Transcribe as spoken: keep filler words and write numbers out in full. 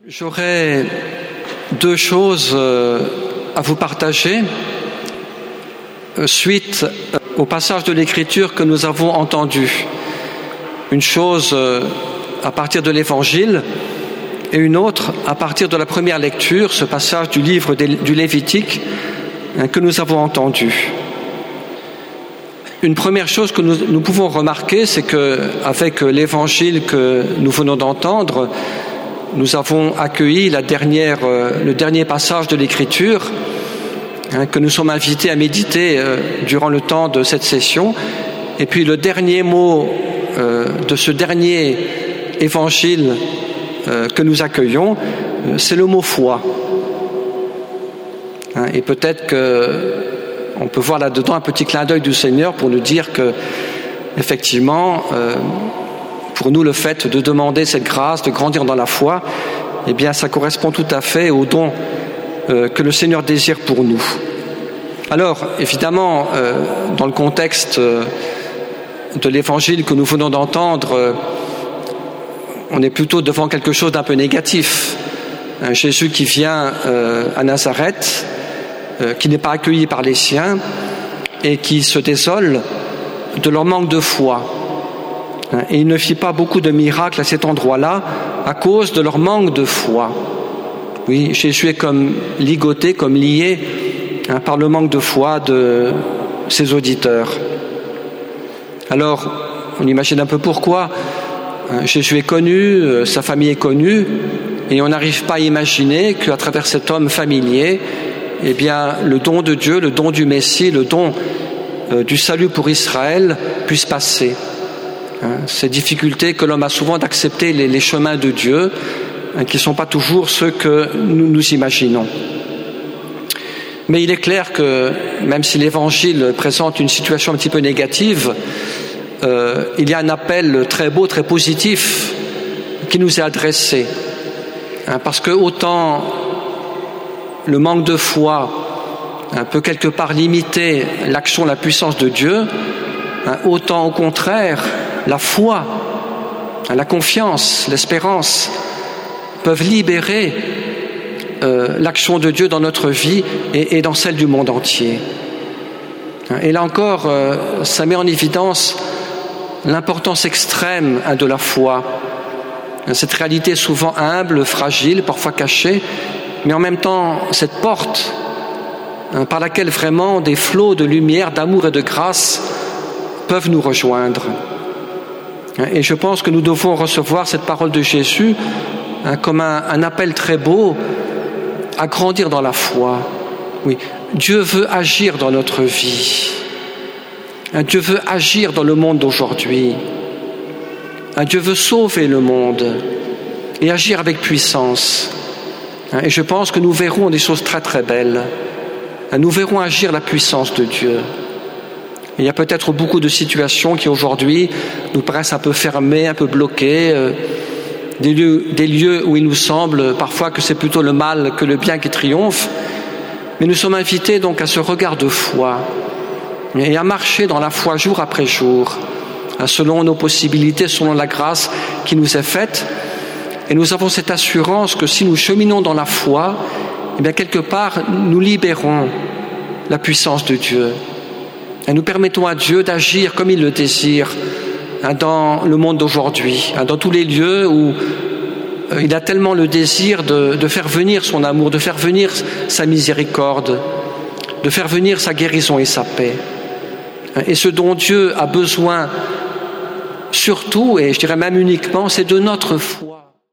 J'aurais deux choses à vous partager suite au passage de l'Écriture que nous avons entendu. Une chose à partir de l'Évangile et une autre à partir de la première lecture, ce passage du livre du Lévitique que nous avons entendu. Une première chose que nous, nous pouvons remarquer, c'est qu'avec l'Évangile que nous venons d'entendre, nous avons accueilli la dernière, euh, le dernier passage de l'Écriture hein, que nous sommes invités à méditer euh, durant le temps de cette session. Et puis le dernier mot euh, de ce dernier évangile euh, que nous accueillons, euh, c'est le mot foi. Hein, et peut-être qu'on peut voir là-dedans un petit clin d'œil du Seigneur pour nous dire que, effectivement, euh, pour nous, le fait de demander cette grâce, de grandir dans la foi, eh bien, ça correspond tout à fait au don euh, que le Seigneur désire pour nous. Alors, évidemment, euh, dans le contexte euh, de l'Évangile que nous venons d'entendre, euh, on est plutôt devant quelque chose d'un peu négatif. Un Jésus qui vient euh, à Nazareth, euh, qui n'est pas accueilli par les siens et qui se désole de leur manque de foi. Et il ne fit pas beaucoup de miracles à cet endroit-là à cause de leur manque de foi. Oui, Jésus est comme ligoté, comme lié hein, par le manque de foi de ses auditeurs. Alors, on imagine un peu pourquoi. Hein, Jésus est connu, euh, sa famille est connue, et on n'arrive pas à imaginer qu'à travers cet homme familier, eh bien, le don de Dieu, le don du Messie, le don euh, du salut pour Israël puisse passer. Ces difficultés que l'homme a souvent d'accepter les, les chemins de Dieu, hein, qui ne sont pas toujours ceux que nous nous imaginons. Mais il est clair que, même si l'Évangile présente une situation un petit peu négative, euh, il y a un appel très beau, très positif, qui nous est adressé. Hein, parce que autant le manque de foi hein, peut quelque part limiter l'action, la puissance de Dieu, hein, autant au contraire, la foi, la confiance, l'espérance peuvent libérer euh, l'action de Dieu dans notre vie et, et dans celle du monde entier. Et là encore, euh, ça met en évidence l'importance extrême hein, de la foi. Cette réalité souvent humble, fragile, parfois cachée, mais en même temps cette porte hein, par laquelle vraiment des flots de lumière, d'amour et de grâce peuvent nous rejoindre. Et je pense que nous devons recevoir cette parole de Jésus hein, comme un, un appel très beau à grandir dans la foi. Oui, Dieu veut agir dans notre vie. Hein, Dieu veut agir dans le monde d'aujourd'hui. Hein, Dieu veut sauver le monde et agir avec puissance. Hein, et je pense que nous verrons des choses très très belles. Hein, nous verrons agir la puissance de Dieu. Il y a peut-être beaucoup de situations qui aujourd'hui nous paraissent un peu fermées, un peu bloquées, euh, des, lieux, des lieux où il nous semble parfois que c'est plutôt le mal que le bien qui triomphe. Mais nous sommes invités donc à ce regard de foi et à marcher dans la foi jour après jour, selon nos possibilités, selon la grâce qui nous est faite. Et nous avons cette assurance que si nous cheminons dans la foi, eh bien quelque part nous libérons la puissance de Dieu. Et nous permettons à Dieu d'agir comme il le désire hein, dans le monde d'aujourd'hui, hein, dans tous les lieux où euh, il a tellement le désir de, de faire venir son amour, de faire venir sa miséricorde, de faire venir sa guérison et sa paix. Et ce dont Dieu a besoin surtout, et je dirais même uniquement, c'est de notre foi.